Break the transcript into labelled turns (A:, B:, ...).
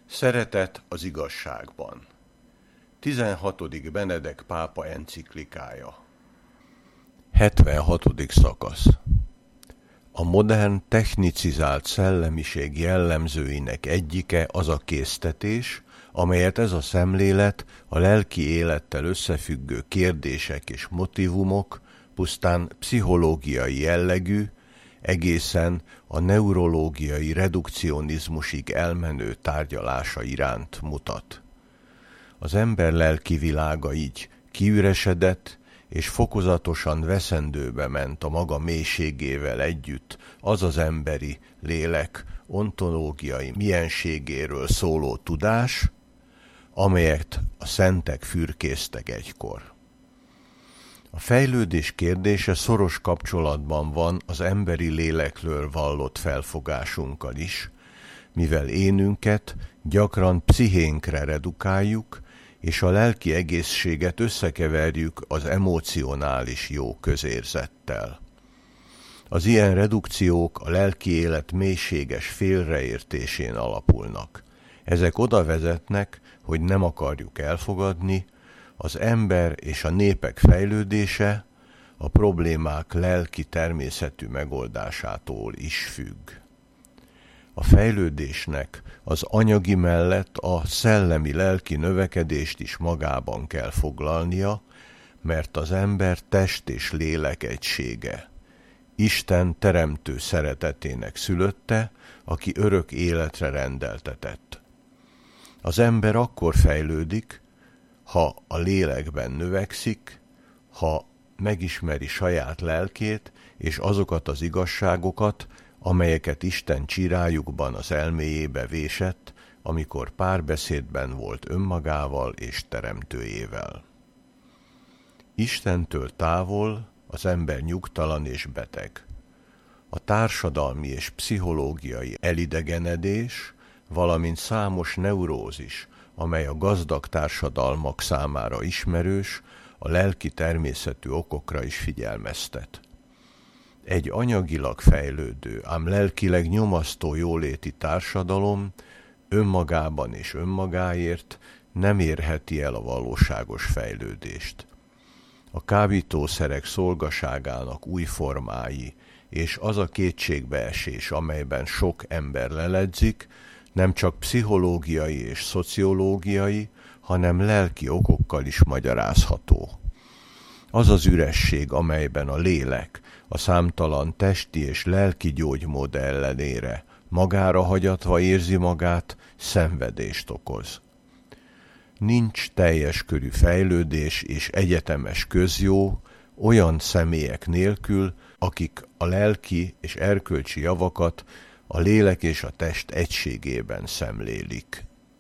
A: Szeretet az igazságban. 16. Benedek pápa enciklikája. 76. szakasz. A modern, technicizált szellemiség jellemzőinek egyike az a késztetés, amelyet ez a szemlélet a lelki élettel összefüggő kérdések és motivumok pusztán pszichológiai jellegű, egészen a neurológiai redukcionizmusig elmenő tárgyalása iránt mutat. Az ember lelki világa így kiüresedett, és fokozatosan veszendőbe ment a maga mélységével együtt az emberi lélek ontológiai mienségéről szóló tudás, amelyet a szentek fürkésztek egykor. A fejlődés kérdése szoros kapcsolatban van az emberi lélekről vallott felfogásunkkal is, mivel énünket gyakran pszichénkre redukáljuk, és a lelki egészséget összekeverjük az emocionális jó közérzettel. Az ilyen redukciók a lelki élet mélységes félreértésén alapulnak. Ezek oda vezetnek, hogy nem akarjuk elfogadni, az ember és a népek fejlődése a problémák lelki természetű megoldásától is függ. A fejlődésnek az anyagi mellett a szellemi-lelki növekedést is magában kell foglalnia, mert az ember test és lélek egysége. Isten teremtő szeretetének szülötte, aki örök életre rendeltetett. Az ember akkor fejlődik, ha a lélekben növekszik, ha megismeri saját lelkét és azokat az igazságokat, amelyeket Isten csirájukban az elméjébe vésett, amikor párbeszédben volt önmagával és teremtőjével. Istentől távol az ember nyugtalan és beteg. A társadalmi és pszichológiai elidegenedés, valamint számos neurózis, amely a gazdag társadalmak számára ismerős, a lelki természetű okokra is figyelmeztet. Egy anyagilag fejlődő, ám lelkileg nyomasztó jóléti társadalom önmagában és önmagáért nem érheti el a valóságos fejlődést. A kábítószerek szolgaságának új formái és az a kétségbeesés, amelyben sok ember leledzik, nem csak pszichológiai és szociológiai, hanem lelki okokkal is magyarázható. Az az üresség, amelyben a lélek a számtalan testi és lelki gyógymód ellenére magára hagyatva érzi magát, szenvedést okoz. Nincs teljes körű fejlődés és egyetemes közjó olyan személyek nélkül, akik a lelki és erkölcsi javakat a lélek és a test egységében szemlélik.